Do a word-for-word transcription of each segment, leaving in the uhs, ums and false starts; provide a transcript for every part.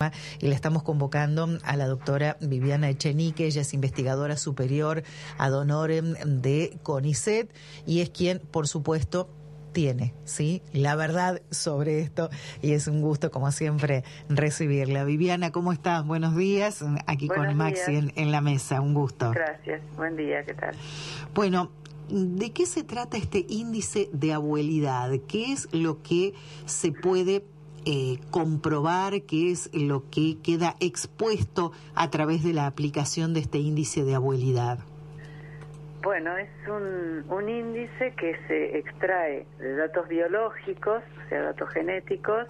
programa y le estamos convocando a la doctora Viviana Echenique. Ella es investigadora superior ad honorem de CONICET y es quien, por supuesto, tiene, ¿sí?, la verdad sobre esto, y es un gusto, como siempre, recibirla. Viviana, ¿cómo estás? Buenos días, aquí Buenos con Maxi en, en la mesa, un gusto. Gracias, buen día, ¿qué tal? Bueno, ¿de qué se trata este índice de abuelidad? ¿Qué es lo que se puede eh, comprobar? ¿Qué es lo que queda expuesto a través de la aplicación de este índice de abuelidad? Bueno, es un, un índice que se extrae de datos biológicos, o sea, datos genéticos,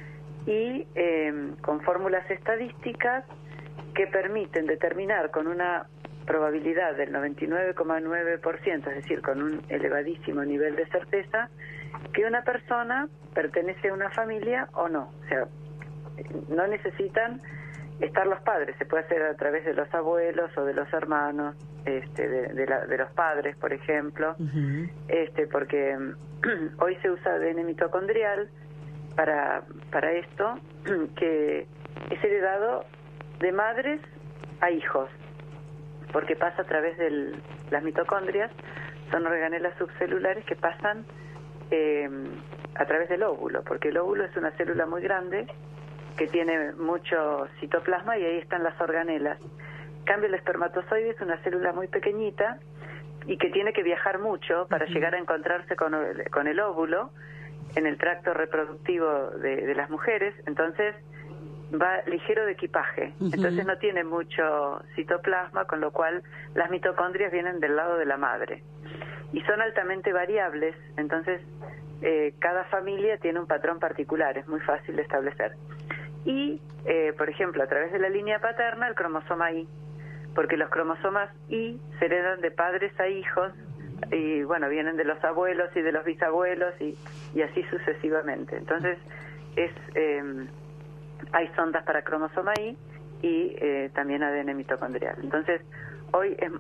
y eh, con fórmulas estadísticas que permiten determinar con una probabilidad del noventa y nueve coma nueve por ciento, es decir, con un elevadísimo nivel de certeza, que una persona pertenece a una familia o no. O sea, no necesitan estar los padres, se puede hacer a través de los abuelos o de los hermanos, este, de, de, la, de los padres, por ejemplo, uh-huh. este, porque hoy se usa A D N mitocondrial para, para esto, que es heredado de madres a hijos, porque pasa a través de las mitocondrias, son organelas subcelulares que pasan eh, a través del óvulo, porque el óvulo es una célula muy grande que tiene mucho citoplasma y ahí están las organelas. En cambio, el espermatozoide es una célula muy pequeñita y que tiene que viajar mucho para uh-huh. llegar a encontrarse con el, con el óvulo en el tracto reproductivo de, de las mujeres, entonces va ligero de equipaje, uh-huh. entonces no tiene mucho citoplasma, con lo cual las mitocondrias vienen del lado de la madre. Y son altamente variables, entonces eh, cada familia tiene un patrón particular, es muy fácil de establecer. Y, eh, por ejemplo, a través de la línea paterna, el cromosoma Y, porque los cromosomas Y se heredan de padres a hijos, y bueno, vienen de los abuelos y de los bisabuelos, y, y así sucesivamente. Entonces, es eh, hay sondas para cromosoma Y y eh, también A D N mitocondrial. Entonces, hoy, es,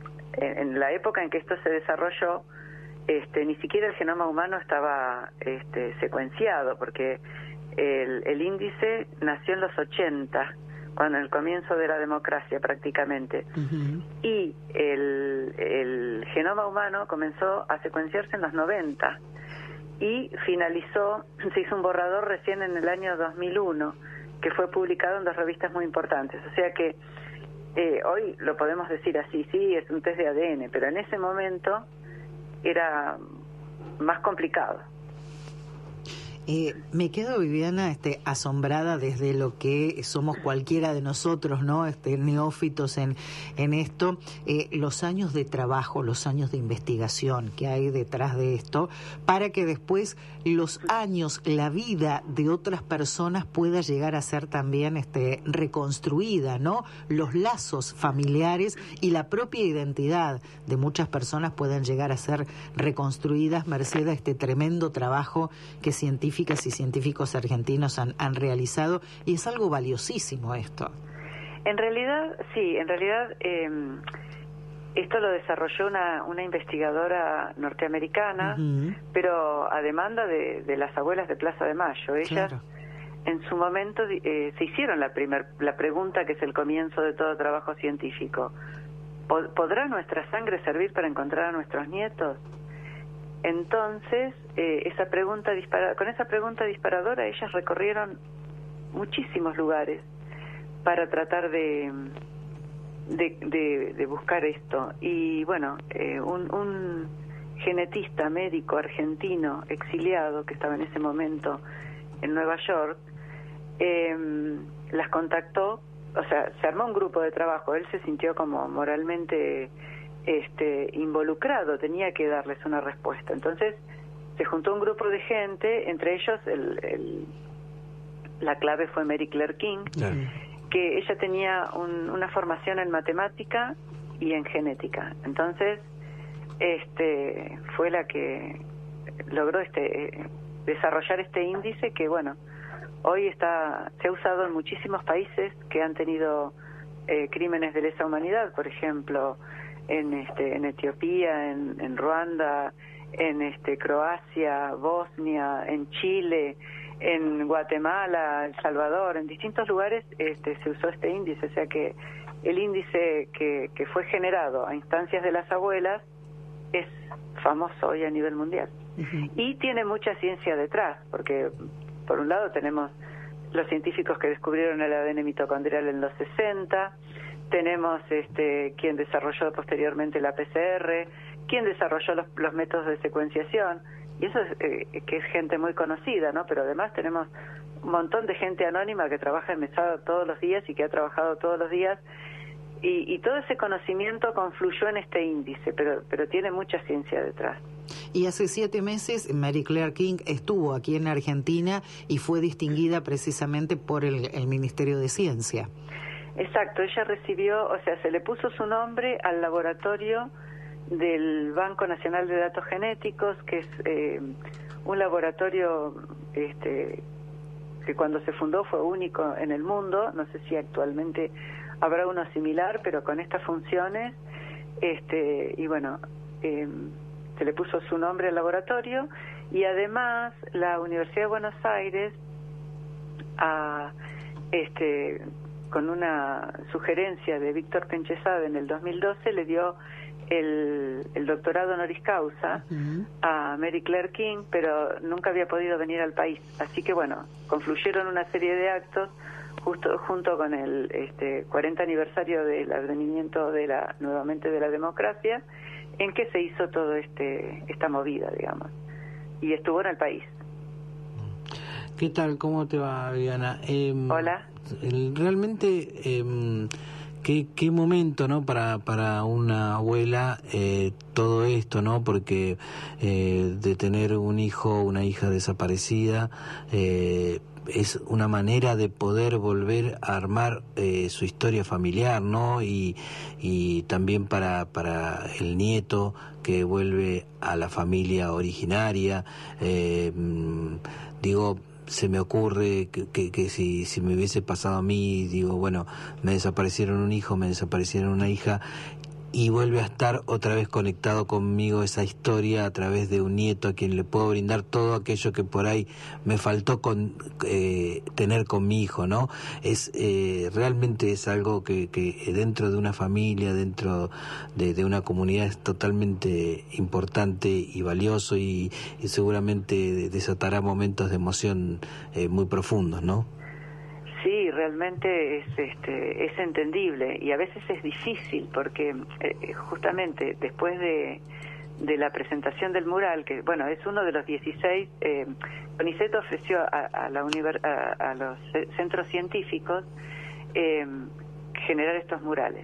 en la época en que esto se desarrolló, este, ni siquiera el genoma humano estaba este, secuenciado, porque El, el índice nació en los ochenta, cuando en el comienzo de la democracia prácticamente, uh-huh. y el, el genoma humano comenzó a secuenciarse en los noventa y finalizó, se hizo un borrador recién en el año dos mil uno, que fue publicado en dos revistas muy importantes. O sea que eh, hoy lo podemos decir así, sí, es un test de A D N, pero en ese momento era más complicado. Eh, me quedo, Viviana, este, asombrada desde lo que somos cualquiera de nosotros, ¿no? Este, neófitos en, en esto, eh, los años de trabajo, los años de investigación que hay detrás de esto, para que después los años, la vida de otras personas pueda llegar a ser también este, reconstruida, ¿no? Los lazos familiares y la propia identidad de muchas personas puedan llegar a ser reconstruidas merced a este tremendo trabajo que científicamente y científicos argentinos han, han realizado, y es algo valiosísimo esto. En realidad, sí, en realidad eh, esto lo desarrolló una, una investigadora norteamericana, uh-huh. pero a demanda de, de las abuelas de Plaza de Mayo. Ellas, claro. en su momento, eh, se hicieron la, primer, la pregunta que es el comienzo de todo trabajo científico. ¿Podrá nuestra sangre servir para encontrar a nuestros nietos? Entonces, eh, esa pregunta dispara, con esa pregunta disparadora, ellas recorrieron muchísimos lugares para tratar de, de, de, de buscar esto. Y bueno, eh, un, un genetista médico argentino exiliado que estaba en ese momento en Nueva York, eh, las contactó, o sea, se armó un grupo de trabajo. Él se sintió como moralmente Este, involucrado, tenía que darles una respuesta. Entonces se juntó un grupo de gente, entre ellos el, el, la clave fue Mary Claire King, claro. que ella tenía un, una formación en matemática y en genética. Entonces este fue la que logró este desarrollar este índice que, bueno, hoy está se ha usado en muchísimos países que han tenido eh, crímenes de lesa humanidad, por ejemplo, en este en Etiopía, en, en Ruanda, en este Croacia, Bosnia, en Chile, en Guatemala, El Salvador, en distintos lugares este, se usó este índice, o sea que el índice que, que fue generado a instancias de las abuelas es famoso hoy a nivel mundial. Uh-huh. Y tiene mucha ciencia detrás, porque por un lado tenemos los científicos que descubrieron el A D N mitocondrial en los sesenta, tenemos este quien desarrolló posteriormente la P C R, quien desarrolló los, los métodos de secuenciación, y eso es eh, que es gente muy conocida, ¿no? Pero además tenemos un montón de gente anónima que trabaja en Mesada todos los días y que ha trabajado todos los días, y, y todo ese conocimiento confluyó en este índice, pero, pero tiene mucha ciencia detrás. Y hace siete meses Mary Claire King estuvo aquí en Argentina y fue distinguida precisamente por el, el Ministerio de Ciencia. Exacto, ella recibió, o sea, se le puso su nombre al laboratorio del Banco Nacional de Datos Genéticos, que es eh, un laboratorio este, que cuando se fundó fue único en el mundo. No sé si actualmente habrá uno similar, pero con estas funciones, este, y bueno, eh, se le puso su nombre al laboratorio, y además la Universidad de Buenos Aires, a, este, con una sugerencia de Víctor Penchesade en el dos mil doce, le dio el, el doctorado honoris causa uh-huh. a Mary Claire King, pero nunca había podido venir al país. Así que bueno, confluyeron una serie de actos justo junto con el este, cuarenta aniversario del advenimiento de la nuevamente de la democracia, en que se hizo todo este esta movida, digamos, y estuvo en el país. ¿Qué tal? ¿Cómo te va, Viviana? Eh, Hola. El, realmente, eh, qué, qué momento, ¿no? Para para una abuela eh, todo esto, ¿no? Porque eh, de tener un hijo, una hija desaparecida, eh, es una manera de poder volver a armar eh, su historia familiar, ¿no? Y, y también para, para el nieto que vuelve a la familia originaria. Eh, digo, se me ocurre que, que, que si, si me hubiese pasado a mí, digo, bueno, me desaparecieron un hijo, me desaparecieron una hija, y vuelve a estar otra vez conectado conmigo esa historia a través de un nieto a quien le puedo brindar todo aquello que por ahí me faltó con eh, tener con mi hijo, ¿no? Es eh, realmente es algo que, que dentro de una familia, dentro de, de una comunidad es totalmente importante y valioso, y, y seguramente desatará momentos de emoción eh, muy profundos, ¿no? Sí, realmente es este es entendible, y a veces es difícil porque eh, justamente después de, de la presentación del mural, que bueno, es uno de los dieciséis, eh, CONICET ofreció a, a, la univer, a, a los centros científicos eh, generar estos murales.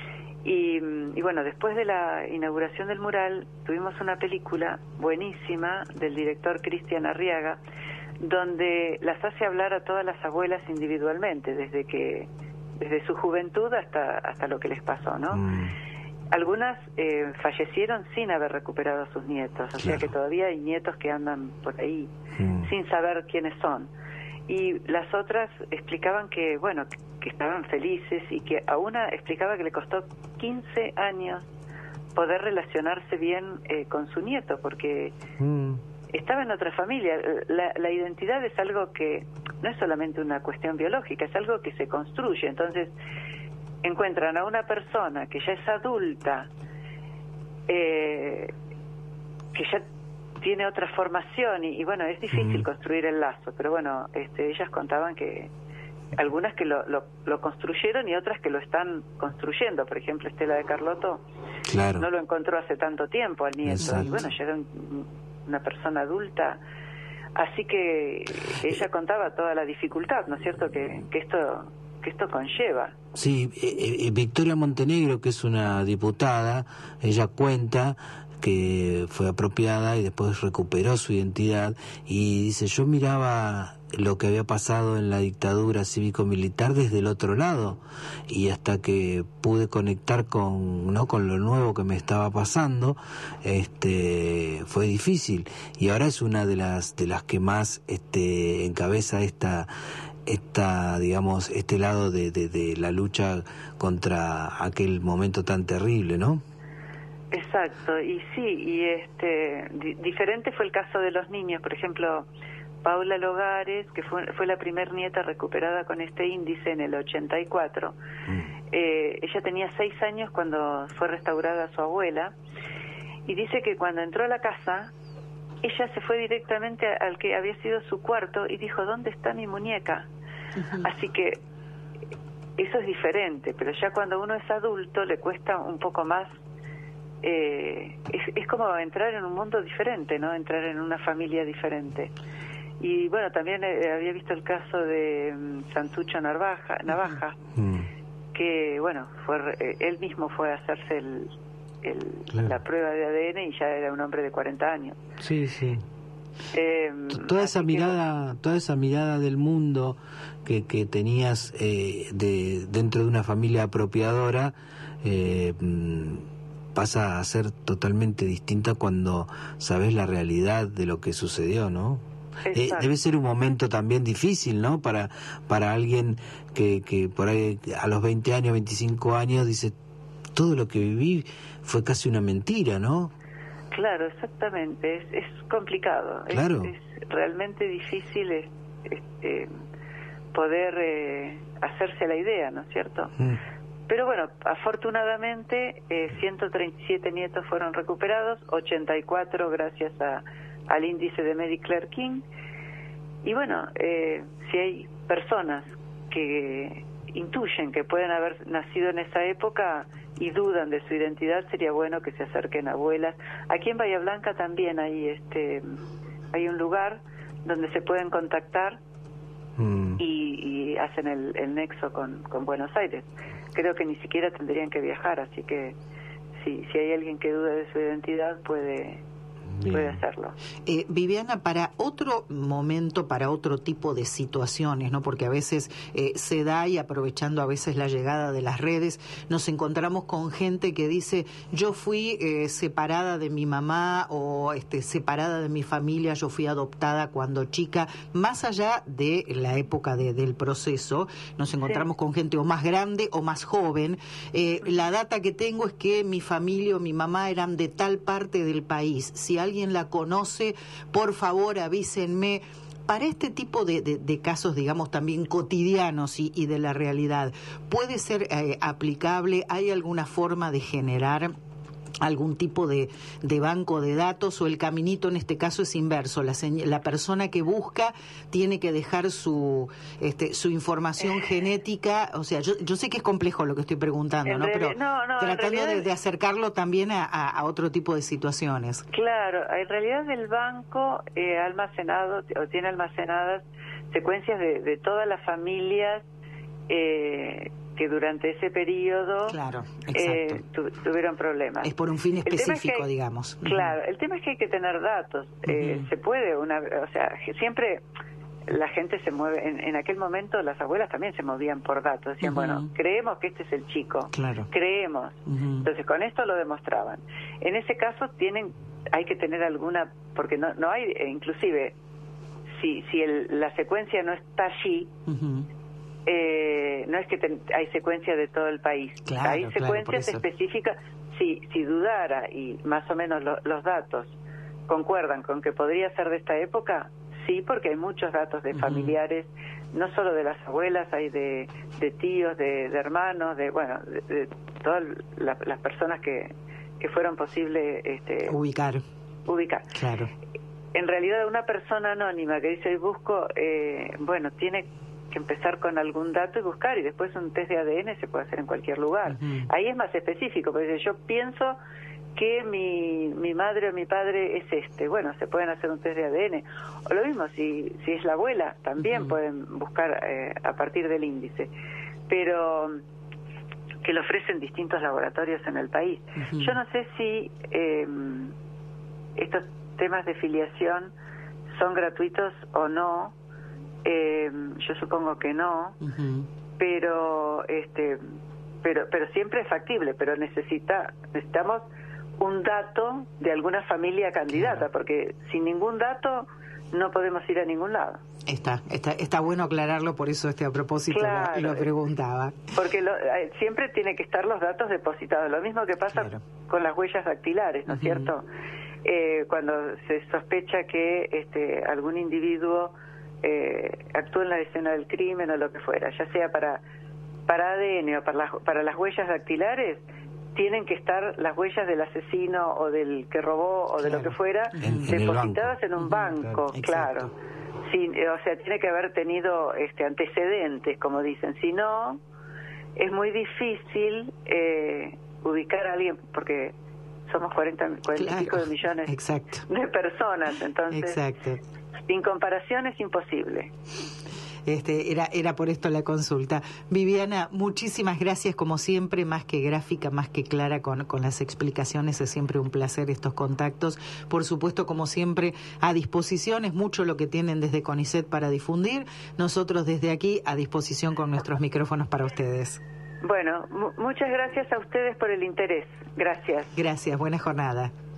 Y, y bueno, después de la inauguración del mural tuvimos una película buenísima del director Cristian Arriaga, donde las hace hablar a todas las abuelas individualmente, desde que desde su juventud hasta hasta lo que les pasó, ¿no? Mm. Algunas eh, fallecieron sin haber recuperado a sus nietos, o claro. sea que todavía hay nietos que andan por ahí mm. sin saber quiénes son. Y las otras explicaban que, bueno, que estaban felices, y que a una explicaba que le costó quince años poder relacionarse bien eh, con su nieto, porque mm. estaba en otra familia. La, la identidad es algo que no es solamente una cuestión biológica, es algo que se construye. Entonces, encuentran a una persona que ya es adulta, eh, que ya tiene otra formación, y, y bueno, es difícil mm. construir el lazo, pero bueno, este, ellas contaban que algunas que lo, lo, lo construyeron y otras que lo están construyendo. Por ejemplo, Estela de Carlotto claro. no lo encontró hace tanto tiempo al nieto. Exacto. Y bueno, ya era un, una persona adulta, así que ella contaba toda la dificultad, ¿no es cierto?, que, que esto que esto conlleva. Sí, eh, eh, Victoria Montenegro, que es una diputada, ella cuenta que fue apropiada y después recuperó su identidad, y dice, yo miraba lo que había pasado en la dictadura cívico-militar desde el otro lado, y hasta que pude conectar con no con lo nuevo que me estaba pasando, este fue difícil, y ahora es una de las de las que más este encabeza esta esta digamos este lado de, de, de la lucha contra aquel momento tan terrible, ¿no? Exacto, y sí, y este di- diferente fue el caso de los niños. Por ejemplo, Paula Logares, que fue, fue la primer nieta recuperada con este índice en el ochenta y cuatro. Mm. Eh, ella tenía seis años cuando fue restaurada su abuela, y dice que cuando entró a la casa, ella se fue directamente al que había sido su cuarto y dijo, ¿dónde está mi muñeca? Uh-huh. Así que eso es diferente, pero ya cuando uno es adulto le cuesta un poco más. Eh, es, es como entrar en un mundo diferente, ¿no? Entrar en una familia diferente. Y bueno, también eh, había visto el caso de um, Santucho Navaja, Navaja uh-huh. que bueno, fue eh, él mismo fue a hacerse el, el, claro. la prueba de A D N y ya era un hombre de cuarenta años. Sí, sí. Eh, toda esa mirada, que... toda esa mirada del mundo que, que tenías eh, de dentro de una familia apropiadora eh, pasa a ser totalmente distinta cuando sabes la realidad de lo que sucedió, ¿no? Eh, debe ser un momento también difícil, ¿no? Para para alguien que, que por ahí a los veinte años, veinticinco años dice, todo lo que viví fue casi una mentira, ¿no? Claro, exactamente, es, es complicado, claro. es, es realmente difícil es, es, eh, poder eh, hacerse la idea, ¿no es cierto? Mm. Pero bueno, afortunadamente eh, ciento treinta y siete nietos fueron recuperados, ochenta y cuatro gracias a, al índice de Medicare King, y bueno, eh, si hay personas que intuyen que pueden haber nacido en esa época y dudan de su identidad, sería bueno que se acerquen a abuelas. Aquí en Bahía Blanca también hay este hay un lugar donde se pueden contactar mm. y, y hacen el, el nexo con, con Buenos Aires. Creo que ni siquiera tendrían que viajar, así que si, si hay alguien que duda de su identidad puede... Bien. Puede hacerlo. Eh, Viviana, para otro momento, para otro tipo de situaciones, ¿no? Porque a veces eh, se da, y aprovechando a veces la llegada de las redes, nos encontramos con gente que dice, yo fui eh, separada de mi mamá o este, separada de mi familia, yo fui adoptada cuando chica. Más allá de la época de, del proceso, nos encontramos sí. con gente o más grande o más joven. Eh, la data que tengo es que mi familia o mi mamá eran de tal parte del país. Si alguien la conoce, por favor avísenme. Para este tipo de, de, de casos, digamos, también cotidianos y, y de la realidad, ¿puede ser eh, aplicable? ¿Hay alguna forma de generar algún tipo de, de banco de datos, o el caminito en este caso es inverso? La, la persona que busca tiene que dejar su este, su información genética. O sea, yo, yo sé que es complejo lo que estoy preguntando, ¿no? Pero no, no, tratando realidad... de, de acercarlo también a, a, a otro tipo de situaciones. Claro, en realidad el banco eh, ha almacenado o tiene almacenadas secuencias de, de todas las familias eh, que durante ese periodo claro, eh, tu, tuvieron problemas. Es por un fin específico, es que, digamos. Claro, el tema es que hay que tener datos. Uh-huh. Eh, se puede, una, o sea, siempre la gente se mueve, en, en aquel momento las abuelas también se movían por datos, decían, uh-huh. bueno, creemos que este es el chico, claro. creemos. Uh-huh. Entonces con esto lo demostraban. En ese caso tienen, hay que tener alguna, porque no, no hay, inclusive, si, si el, la secuencia no está allí, uh-huh. Eh, no es que ten, hay secuencia de todo el país, claro, hay secuencias claro, específicas. Si, si dudara y más o menos lo, los datos concuerdan con que podría ser de esta época, sí, porque hay muchos datos de familiares, uh-huh. no solo de las abuelas, hay de, de tíos, de, de hermanos, de bueno, de, de todas la, las personas que, que fueron posible este, ubicar. ubicar. Claro. En realidad, una persona anónima que dice, busco, eh, bueno, tiene que empezar con algún dato y buscar, y después un test de A D N se puede hacer en cualquier lugar. Uh-huh. Ahí es más específico, porque yo pienso que mi, mi madre o mi padre es este. Bueno, se pueden hacer un test de A D N. O lo mismo, si, si es la abuela, también uh-huh. pueden buscar eh, a partir del índice. Pero que lo ofrecen distintos laboratorios en el país. Uh-huh. Yo no sé si eh, estos temas de filiación son gratuitos o no. Eh, yo supongo que no, uh-huh. pero este, pero pero siempre es factible, pero necesita necesitamos un dato de alguna familia candidata, claro. porque sin ningún dato no podemos ir a ningún lado. Está, está, está bueno aclararlo, por eso este a propósito claro, lo, lo preguntaba. Porque lo, siempre tiene que estar los datos depositados, lo mismo que pasa claro. con las huellas dactilares, ¿no es uh-huh. cierto? eh, cuando se sospecha que este, algún individuo eh, actúa en la escena del crimen o lo que fuera, ya sea para, para A D N o para las, para las huellas dactilares, tienen que estar las huellas del asesino o del que robó o de claro. lo que fuera en, depositadas en, en un banco, claro. claro. Sí, o sea, tiene que haber tenido este, antecedentes, como dicen. Si no, es muy difícil eh, ubicar a alguien, porque somos cuarenta, cuarenta claro. y pico de millones Exacto. de personas, entonces Exacto. sin comparación es imposible. Este, era, era por esto la consulta. Viviana, muchísimas gracias, como siempre, más que gráfica, más que clara con, con las explicaciones. Es siempre un placer estos contactos. Por supuesto, como siempre, a disposición. Es mucho lo que tienen desde CONICET para difundir. Nosotros desde aquí a disposición con nuestros micrófonos para ustedes. Bueno, muchas gracias a ustedes por el interés. Gracias. Gracias, buena jornada.